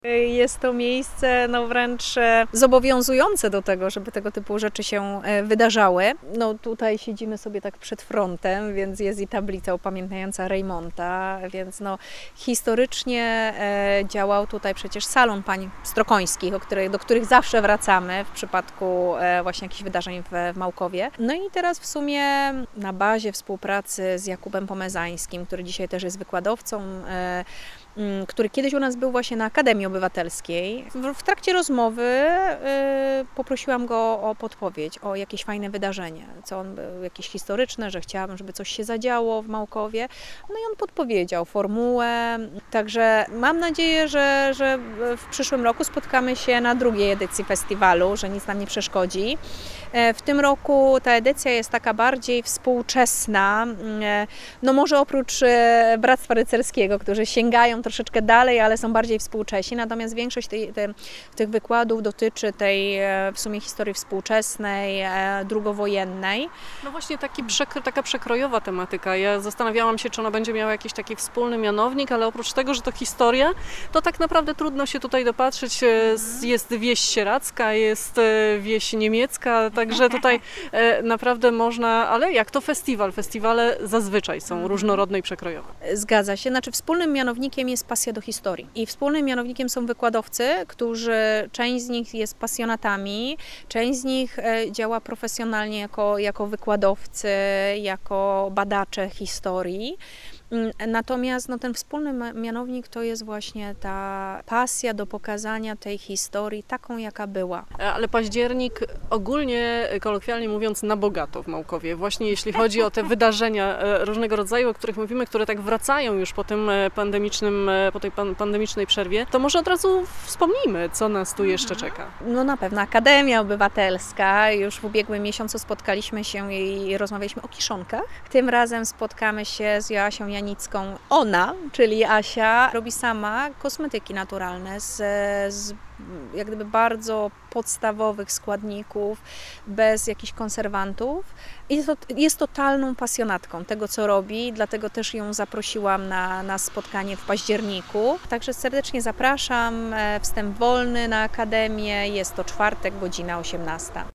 Jest to miejsce wręcz zobowiązujące do tego, żeby tego typu rzeczy się wydarzały. Tutaj siedzimy sobie tak przed frontem, więc jest i tablica upamiętniająca Rejmonta, więc historycznie działał tutaj przecież salon pań Strokońskich, do których zawsze wracamy w przypadku właśnie jakichś wydarzeń w Małkowie. I teraz w sumie na bazie współpracy z Jakubem Pomezańskim, który dzisiaj też jest wykładowcą, który kiedyś u nas był właśnie na Akademii Obywatelskiej. W trakcie rozmowy poprosiłam go o podpowiedź, o jakieś fajne wydarzenie, jakieś historyczne, że chciałabym, żeby coś się zadziało w Małkowie. I on podpowiedział formułę, także mam nadzieję, że w przyszłym roku spotkamy się na drugiej edycji festiwalu, że nic nam nie przeszkodzi. W tym roku ta edycja jest taka bardziej współczesna, może oprócz Bractwa Rycerskiego, którzy sięgają troszeczkę dalej, ale są bardziej współcześni, natomiast większość tych wykładów dotyczy tej w sumie historii współczesnej, drugowojennej. Właśnie taka przekrojowa tematyka. Ja zastanawiałam się, czy ona będzie miała jakiś taki wspólny mianownik, ale oprócz tego, że to historia, to tak naprawdę trudno się tutaj dopatrzeć. Jest wieś sieradzka, jest wieś niemiecka, także tutaj naprawdę można, ale jak to festiwal? Festiwale zazwyczaj są różnorodne i przekrojowe. Zgadza się, wspólnym mianownikiem jest pasja do historii i wspólnym mianownikiem są wykładowcy, którzy, część z nich jest pasjonatami, część z nich działa profesjonalnie jako wykładowcy, jako badacze historii. Natomiast ten wspólny mianownik to jest właśnie ta pasja do pokazania tej historii taką, jaka była. Ale październik ogólnie, kolokwialnie mówiąc, na bogato w Małkowie. Właśnie jeśli chodzi o te wydarzenia różnego rodzaju, o których mówimy, które tak wracają już po tej pandemicznej przerwie, to może od razu wspomnijmy, co nas tu jeszcze czeka. Na pewno Akademia Obywatelska. Już w ubiegłym miesiącu spotkaliśmy się i rozmawialiśmy o kiszonkach. Tym razem spotkamy się z Joasią Janicką. Ona, czyli Asia, robi sama kosmetyki naturalne z jak gdyby bardzo podstawowych składników, bez jakichś konserwantów. I jest totalną pasjonatką tego, co robi, dlatego też ją zaprosiłam na spotkanie w październiku. Także serdecznie zapraszam, wstęp wolny na Akademię, jest to czwartek, godzina 18.